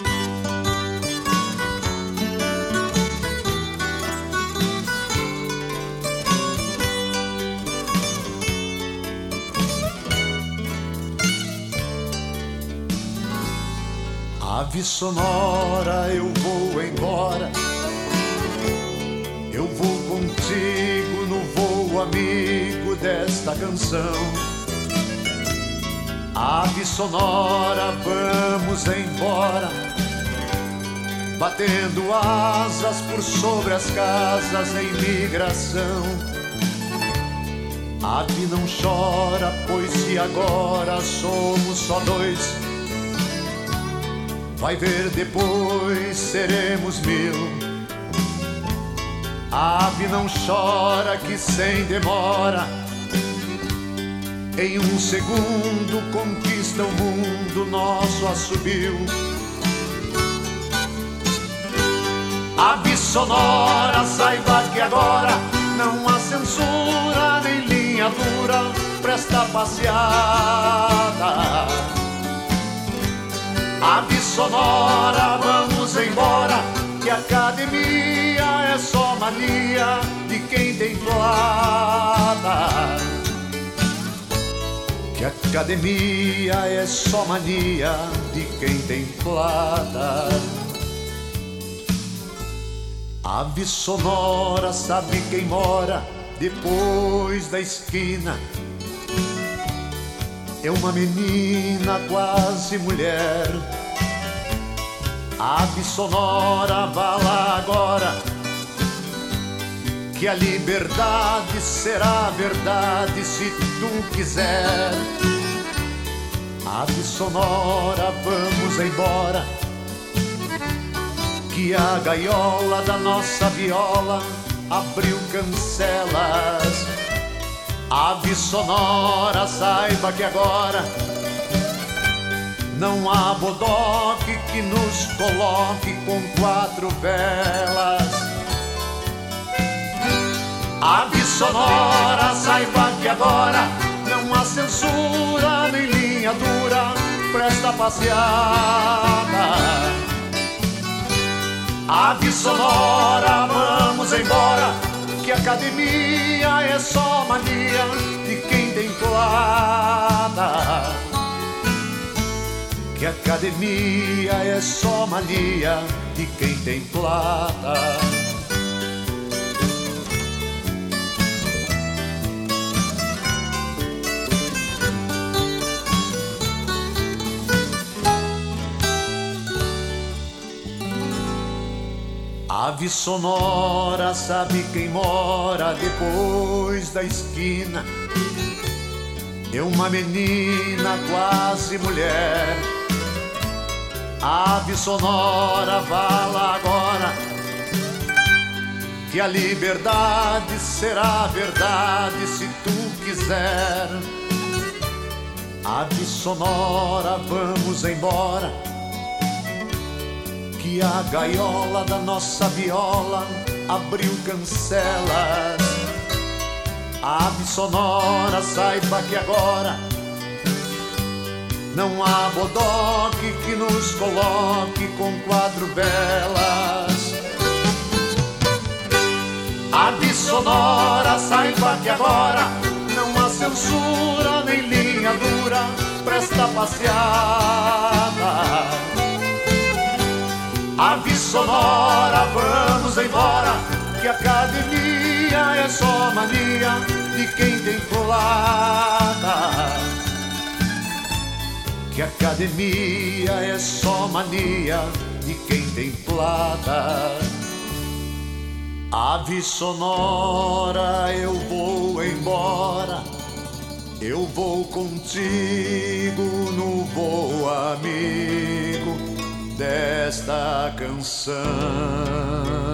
Ave sonora, eu vou embora, eu vou contigo no voo amigo desta canção. Ave sonora, vamos embora, batendo asas por sobre as casas em migração. Ave não chora, pois se agora somos só dois, vai ver depois seremos mil. Ave não chora que sem demora, em um segundo conquista o mundo nosso assobio. Ave sonora, saiba que agora não há censura nem linha dura pra esta passeada. Ave sonora, vamos embora, que a academia é só mania de quem tem plata. Que a academia é só mania de quem tem plata. Ave sonora, sabe quem mora depois da esquina? É uma menina quase mulher. Ave sonora, vá lá agora, que a liberdade será verdade se tu quiser. Ave sonora, vamos embora, que a gaiola da nossa viola abriu cancelas. Ave sonora, saiba que agora não há bodoque que nos coloque com quatro velas. Ave sonora, saiba que agora não há censura nem linha dura pra esta passeada. Ave sonora, vamos embora, que a academia é só mania de quem tem plata. Que a academia é só mania de quem tem plata. Ave sonora, sabe quem mora depois da esquina? É uma menina quase mulher. Ave sonora, vá lá agora, que a liberdade será verdade se tu quiser. Ave sonora, vamos embora, que a gaiola da nossa viola abriu cancelas. Ave sonora, saiba que agora não há bodoque que nos coloque com quatro velas. Ave sonora, saiba que agora não há censura nem linha dura pra esta passeada. Ave sonora, vamos embora, que a academia é só mania de quem tem plata. Que a academia é só mania de quem tem plata. Ave sonora, eu vou embora, eu vou contigo no voo amigo desta canção.